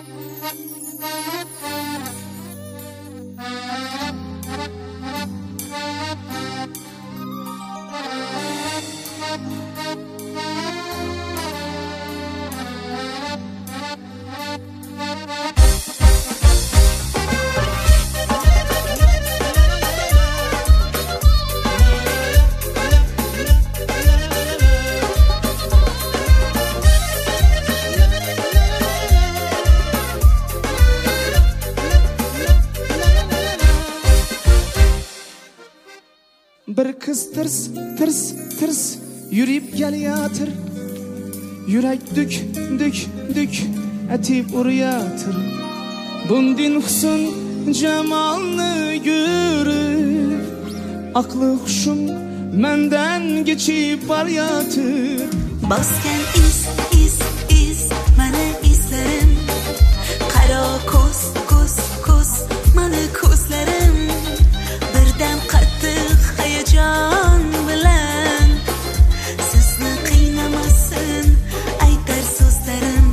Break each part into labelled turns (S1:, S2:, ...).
S1: Bir kız tırs tırs tırs yürüyüp geliyadır. Yürek dük dük dük etip uruyatır. Bundin husn cemalını görüp aklı huşum menden geçip bariyatır.
S2: Basken iz mana izlerim. Kara koz mana kozlerim. Birden qattiq hayajon bilan sizni qiynamasin aytar so'zlarim.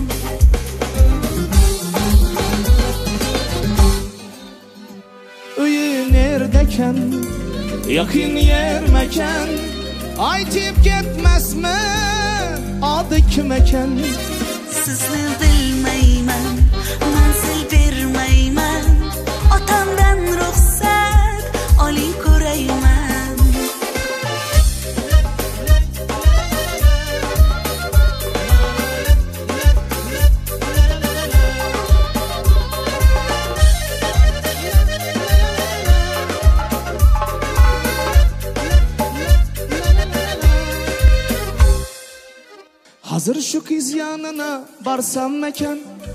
S1: Uyi nerdekan, yaqin yer mekan, aytib ketmasmi adı kim ekan?
S2: Sizni bilmayman, manzil bermayman, otamdan ruxsat oling ko'rayman.
S1: Hazır şu kız yanına barsam mekan,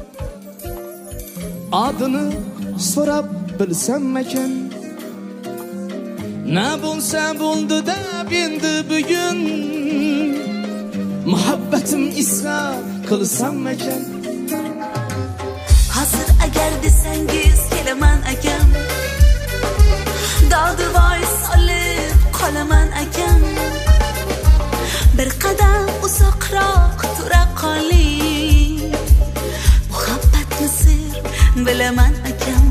S1: adını sorab bilsem mekan. Ne bulsa buldu da endi bugün, muhabbetim israr kılsam mekan.
S2: Hazır agar desangiz kelaman akam, dodi voy solib qolaman akam. Bir qadam uzoqroq tura qoling, muhabbatni sir bilaman akam.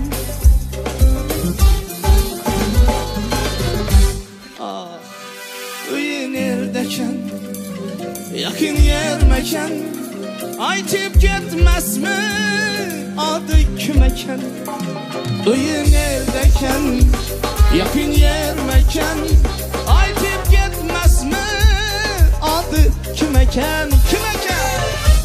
S1: Uyi nerdekan, yaqin yer mekan, aytib ketmasmi adı kim ekan? Uyi nerdekan, yaqin yer mekan, aytib ketmasmi adı kim ekan? Kim ekan?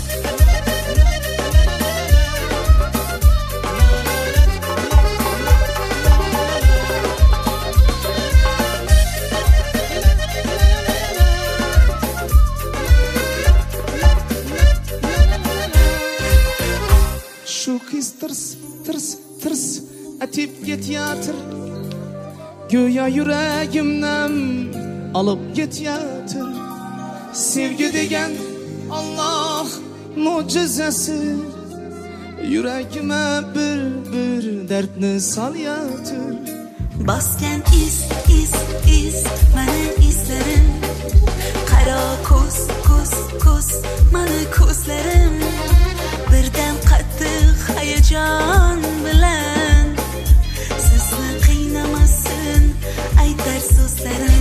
S1: Şu kız tırs tırs tırs etip ketyadır. Göya yüreğimden alıp ketyadır. Sevgi degen Allah mucizesi, yüreğime bir dertni salyatır.
S2: Basken iz mana izlerim. Qaro koz mana kozlerim. Birdan qattiq hayajon bilan sizni qiynamasin aytar so'zlarim.